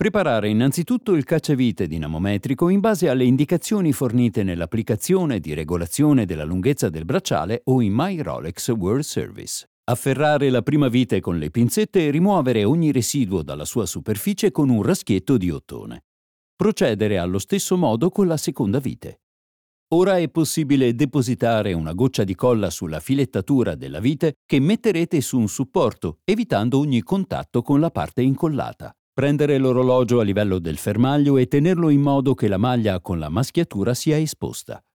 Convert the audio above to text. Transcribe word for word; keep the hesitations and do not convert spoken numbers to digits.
Preparare innanzitutto il cacciavite dinamometrico in base alle indicazioni fornite nell'applicazione di regolazione della lunghezza del bracciale o in My Rolex World Service. Afferrare la prima vite con le pinzette e rimuovere ogni residuo dalla sua superficie con un raschietto di ottone. Procedere allo stesso modo con la seconda vite. Ora è possibile depositare una goccia di colla sulla filettatura della vite che metterete su un supporto, evitando ogni contatto con la parte incollata. Prendere l'orologio a livello del fermaglio e tenerlo in modo che la maglia con la maschiatura sia esposta.